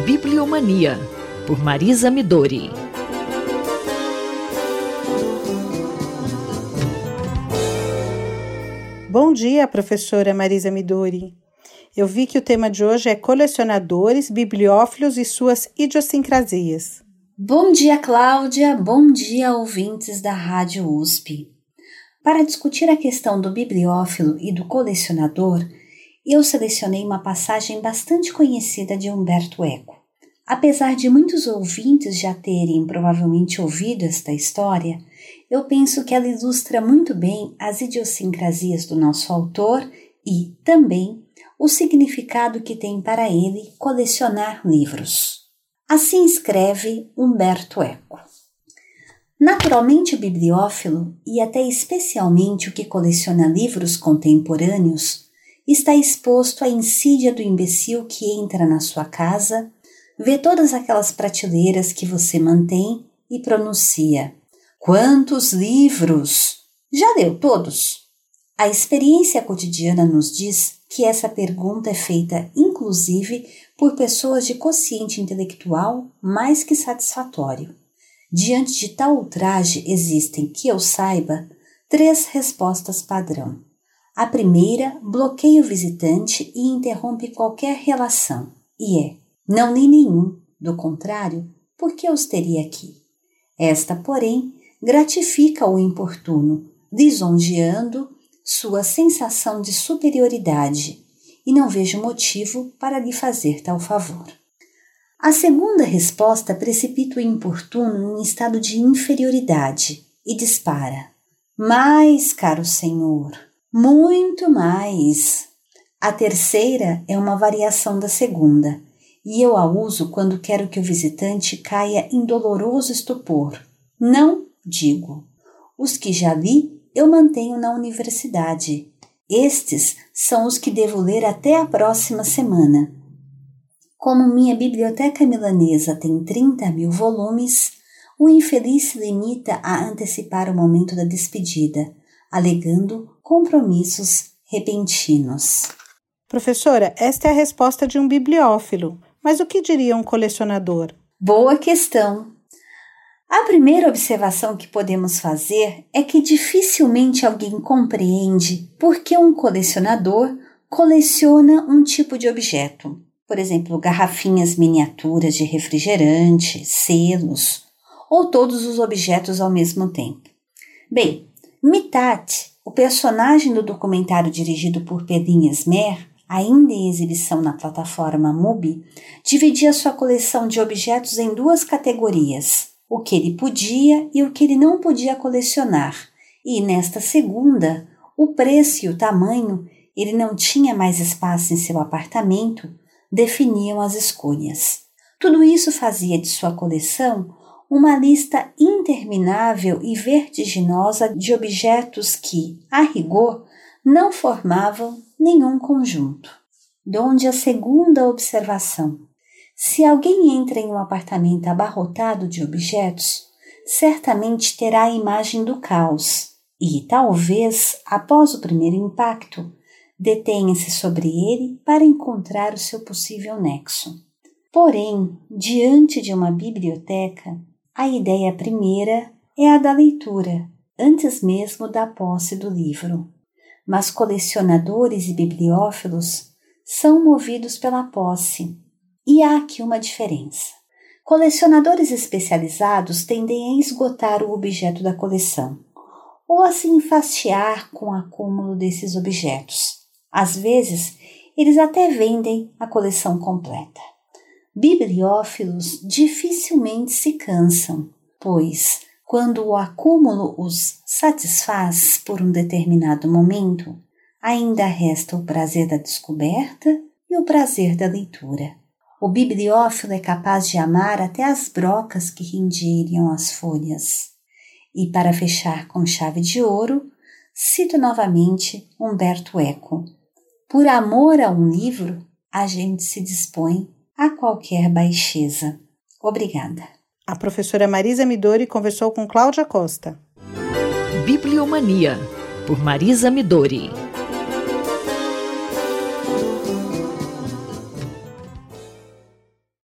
Bibliomania, por Marisa Midori. Bom dia, professora Marisa Midori. Eu vi que o tema de hoje é colecionadores, bibliófilos e suas idiosincrasias. Bom dia, Cláudia. Bom dia, ouvintes da Rádio USP. Para discutir a questão do bibliófilo e do colecionador, eu selecionei uma passagem bastante conhecida de Umberto Eco. Apesar de muitos ouvintes já terem provavelmente ouvido esta história, eu penso que ela ilustra muito bem as idiosincrasias do nosso autor e, também, o significado que tem para ele colecionar livros. Assim escreve Umberto Eco. Naturalmente o bibliófilo, e até especialmente o que coleciona livros contemporâneos, está exposto à insídia do imbecil que entra na sua casa, vê todas aquelas prateleiras que você mantém e pronuncia: "Quantos livros? Já leu todos?" A experiência cotidiana nos diz que essa pergunta é feita inclusive por pessoas de quociente intelectual mais que satisfatório. Diante de tal ultraje existem, que eu saiba, 3 respostas padrão. A primeira bloqueia o visitante e interrompe qualquer relação, e é: não li nenhum, do contrário, por que os teria aqui? Esta, porém, gratifica o importuno, lisonjeando sua sensação de superioridade, e não vejo motivo para lhe fazer tal favor. A segunda resposta precipita o importuno em estado de inferioridade e dispara: mais, caro senhor, muito mais. A terceira é uma variação da segunda, e eu a uso quando quero que o visitante caia em doloroso estupor. Não, digo. Os que já li eu mantenho na universidade. Estes são os que devo ler até a próxima semana. Como minha biblioteca milanesa tem 30.000 volumes, o infeliz se limita a antecipar o momento da despedida, alegando compromissos repentinos. Professora, esta é a resposta de um bibliófilo, mas o que diria um colecionador? Boa questão. A primeira observação que podemos fazer é que dificilmente alguém compreende por que um colecionador coleciona um tipo de objeto. Por exemplo, garrafinhas miniaturas de refrigerante, selos, ou todos os objetos ao mesmo tempo. Bem, Mittat, o personagem do documentário dirigido por Pedrinho Esmer, ainda em exibição na plataforma MUBI, dividia sua coleção de objetos em 2 categorias: o que ele podia e o que ele não podia colecionar, e nesta segunda, o preço e o tamanho, ele não tinha mais espaço em seu apartamento, definiam as escolhas. Tudo isso fazia de sua coleção uma lista interminável e vertiginosa de objetos que, a rigor, não formavam nenhum conjunto. Donde a segunda observação: se alguém entra em um apartamento abarrotado de objetos, certamente terá a imagem do caos e, talvez, após o primeiro impacto, detenha-se sobre ele para encontrar o seu possível nexo. Porém, diante de uma biblioteca, a ideia primeira é a da leitura, antes mesmo da posse do livro. Mas colecionadores e bibliófilos são movidos pela posse. E há aqui uma diferença. Colecionadores especializados tendem a esgotar o objeto da coleção, ou a se enfastiar com o acúmulo desses objetos. Às vezes, eles até vendem a coleção completa. Bibliófilos dificilmente se cansam, pois, quando o acúmulo os satisfaz por um determinado momento, ainda resta o prazer da descoberta e o prazer da leitura. O bibliófilo é capaz de amar até as brocas que rendilham as folhas. E para fechar com chave de ouro, cito novamente Umberto Eco: por amor a um livro, a gente se dispõe a qualquer baixeza. Obrigada. A professora Marisa Midori conversou com Cláudia Costa. Bibliomania, por Marisa Midori.